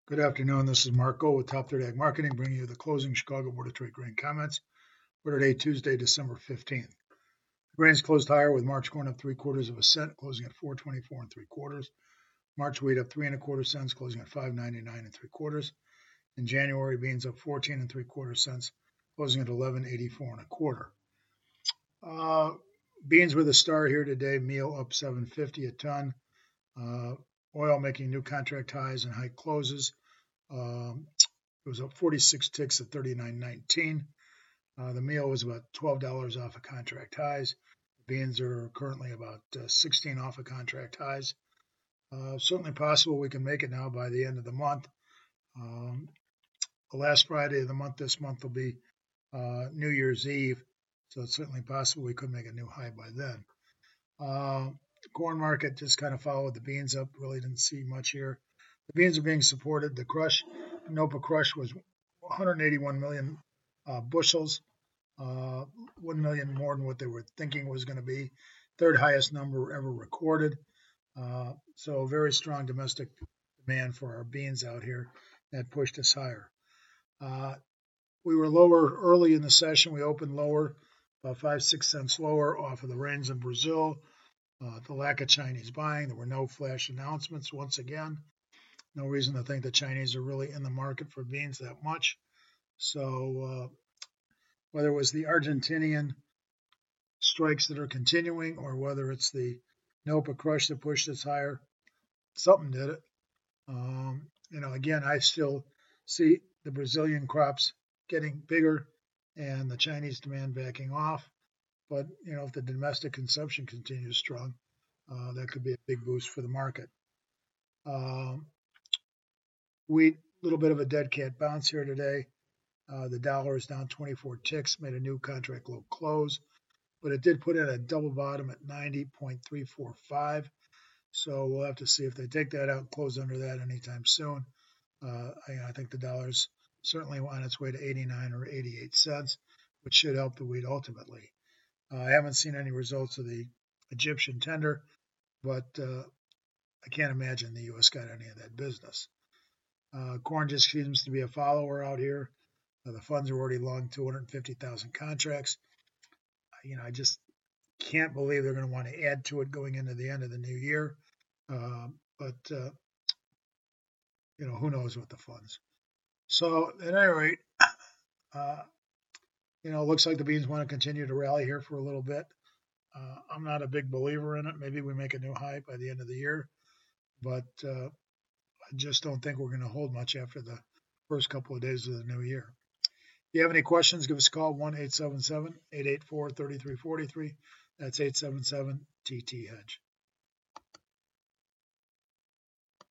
Good afternoon. This is Marco with Top Third Ag Marketing, bringing you the closing Chicago Board of Trade grain comments for today, Tuesday, December 15th. The grains closed higher with March corn up 3/4 of a cent, closing at 4.24 3/4. March wheat up 3 1/4 cents, closing at 5.99 3/4. In January, beans up 14 3/4 cents, closing at 11.84 1/4. Beans were the star here today. Meal up 7.50 a ton. Oil making new contract highs and high closes. It was up 46 ticks at 39.19. The meal was about $12 off of contract highs. Beans are currently about 16 off of contract highs. Certainly possible we can make it now by the end of the month. The last Friday of the month this month will be New Year's Eve, so it's certainly possible we could make a new high by then. Corn market just kind of followed the beans up, really didn't see much here. The beans are being supported. The crush, NOPA crush was 181 million bushels, 1 million more than what they were thinking was going to be. Third highest number ever recorded. So very strong domestic demand for our beans out here that pushed us higher. We were lower early in the session. We opened lower, about 5-6 cents lower off of the rains in Brazil. The lack of Chinese buying. There were no flash announcements once again. No reason to think the Chinese are really in the market for beans that much. So whether it was the Argentinian strikes that are continuing or whether it's the NOPA crush that pushed us higher, something did it. Again, I still see the Brazilian crops getting bigger and the Chinese demand backing off. But, if the domestic consumption continues strong, that could be a big boost for the market. Wheat, a little bit of a dead cat bounce here today. The dollar is down 24 ticks, made a new contract low close, but it did put in a double bottom at 90.345. So we'll have to see if they take that out and close under that anytime soon. I think the dollar's certainly on its way to 89 or 88 cents, which should help the wheat ultimately. I haven't seen any results of the Egyptian tender, but I can't imagine the U.S. got any of that business. Corn just seems to be a follower out here. The funds are already long 250,000 contracts. I just can't believe they're going to want to add to it going into the end of the new year. But who knows with the funds. So at any rate, it looks like the beans want to continue to rally here for a little bit. I'm not a big believer in it. Maybe we make a new high by the end of the year, but I just don't think we're going to hold much after the first couple of days of the new year. If you have any questions, give us a call, 1-877-884-3343. That's 877-TT-HEDGE.